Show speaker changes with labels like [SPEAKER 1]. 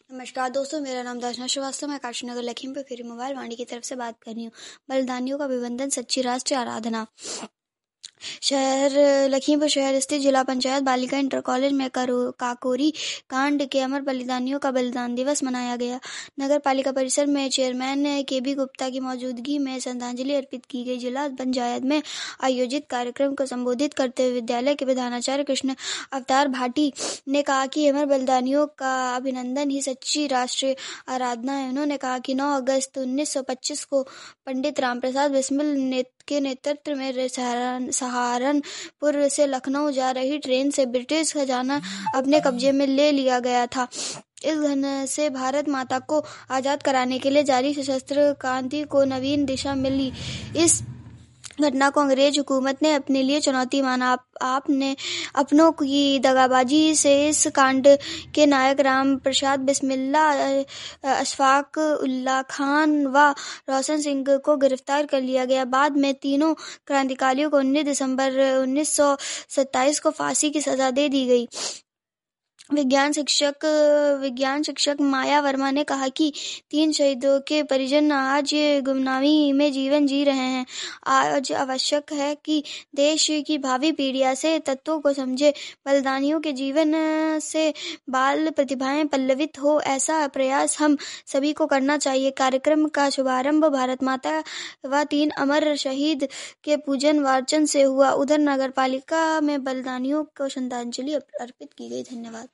[SPEAKER 1] नमस्कार दोस्तों, मेरा नाम दर्शना श्रीवास्तव। मैं काशीनगर लखीमपुर खीरी मोबाइल वाणी की तरफ से बात कर रही हूँ। बलिदानियों का अभिवंदन, सच्ची राष्ट्रीय आराधना। शहर लखीमपुर शहर स्थित जिला पंचायत बालिका इंटर कॉलेज में काकोरी कांड के अमर बलिदानियों का बलिदान दिवस मनाया गया। नगर पालिका परिसर में चेयरमैन के.बी. गुप्ता की मौजूदगी में श्रद्धांजलि अर्पित की गई। जिला पंचायत में आयोजित कार्यक्रम को संबोधित करते हुए विद्यालय के प्रधानाचार्य कृष्ण अवतार भाटी ने कहा कि अमर बलिदानियों का अभिनंदन ही सच्ची राष्ट्रीय आराधना है। उन्होंने कहा कि 9 अगस्त 1925 को पंडित रामप्रसाद बिस्मिल के नेतृत्व में सहारनपुर से लखनऊ जा रही ट्रेन से ब्रिटिश खजाना अपने कब्जे में ले लिया गया था। इस घटना से भारत माता को आजाद कराने के लिए जारी सशस्त्र क्रांति को नवीन दिशा मिली। इस घटना को अंग्रेज हुकूमत ने अपने लिए चुनौती माना। आपने अपनों की दगाबाजी से इस कांड के नायक राम प्रसाद बिस्मिल्ला, अशफाक उल्ला खान व रोशन सिंह को गिरफ्तार कर लिया गया। बाद में तीनों क्रांतिकारियों को 19 दिसंबर 1927 को फांसी की सजा दे दी गई। विज्ञान शिक्षक माया वर्मा ने कहा कि 3 शहीदों के परिजन आज गुमनामी में जीवन जी रहे हैं। आज आवश्यक है कि देश की भावी पीढ़ियां से तत्वों को समझे, बलिदानियों के जीवन से बाल प्रतिभाएं पल्लवित हो, ऐसा प्रयास हम सभी को करना चाहिए। कार्यक्रम का शुभारंभ भारत माता व 3 अमर शहीद के पूजन वाचन से हुआ। उधर नगर पालिका में बलिदानियों को श्रद्धांजलि अर्पित की गई। धन्यवाद।